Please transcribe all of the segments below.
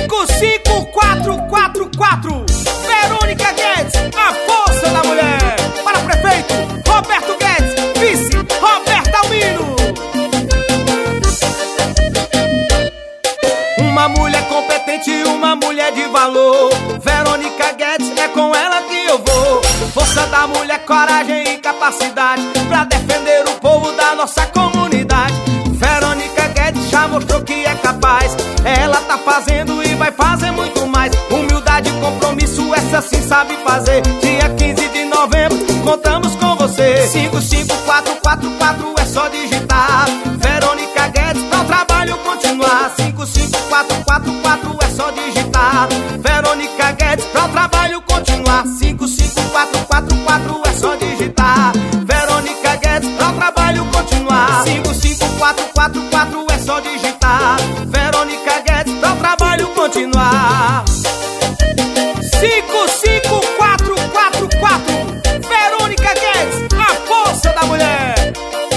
55444 Verônica Guedes, a força da mulher. Para prefeito, Roberto Guedes. Vice, Roberto Almino. Uma mulher competente, uma mulher de valor. Verônica Guedes, é com ela que eu vou. Força da mulher, coragem e capacidade pra defender o povo da nossa comunidade. Verônica Guedes já mostrou que é capaz. Ela tá fazendo e vai fazer muito mais. Humildade e compromisso, essa sim sabe fazer. Dia 15 de novembro, contamos com você. 55444 é só digitar. Verônica Guedes, pra o trabalho continuar. 55444 é só digitar. Verônica Guedes, pra o trabalho continuar. 55444 é só digitar. Verônica Guedes, pra o trabalho continuar. 55444 é só digitar. Verônica Guedes, pra o trabalho continuar. 55444 Verônica Guedes, a força da mulher.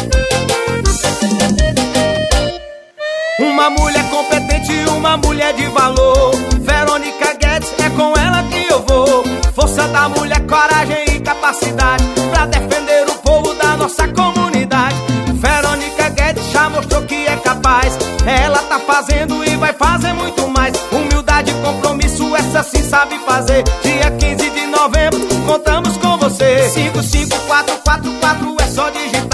Uma mulher competente, uma mulher de valor. Verônica Guedes, é com ela que eu vou. Força da mulher, coragem e capacidade pra defender o povo da nossa comunidade. Verônica Guedes já mostrou que é capaz. Ela tá fazendo e vai fazer muito mais. Humildade e compromisso, essa sim sabe fazer. Dia 15 de novembro, contamos com você. 55444 é só digitar.